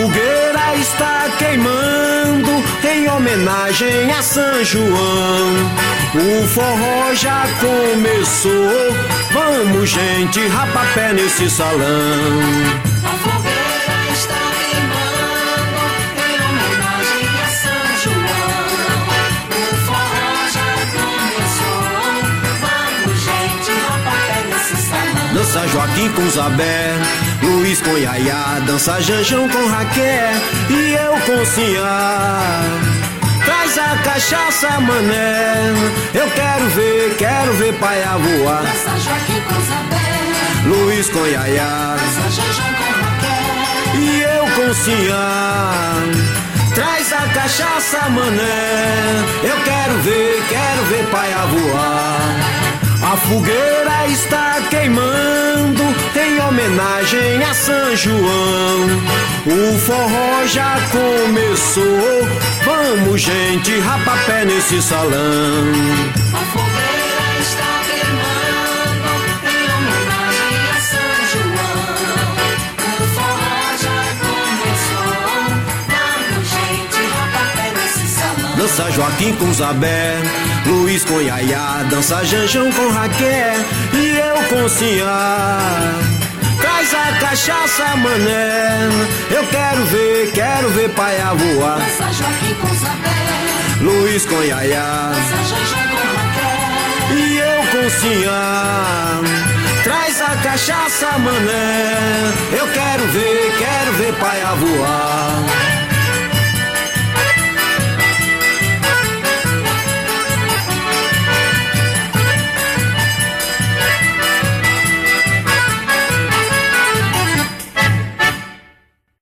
fogueira está queimando em homenagem a São João. O forró já começou, vamos gente, rapapé nesse salão. A fogueira está queimando em homenagem a São João. O forró já começou, vamos gente, rapapé nesse salão. Dança Joaquim com Zabé, Luiz com Yaya, dança Janjão com Raquel e eu com Sinhá. Traz a cachaça, mané, eu quero ver paia voar. Dança Joaquim com Zabé, Luiz com Yaya, dança Janjão com Raquel e eu com Sinhá. Traz a cachaça, mané, eu quero ver paia voar. A fogueira está queimando em homenagem a São João. O forró já começou, vamos gente, rapapé nesse salão. A fogueira está queimando em homenagem a São João. O forró já começou, vamos gente, rapapé nesse salão. Dança Joaquim com Zabé, Luiz com Yaya, dança Janjão com Raquel e eu com Sinhá. Traz a cachaça, mané, eu quero ver paia voar. Dança Joaquim com Zabé, Luiz com Yaya, dança Janjão com Raquel e eu com Sinhá. Traz a cachaça, mané, eu quero ver paia voar.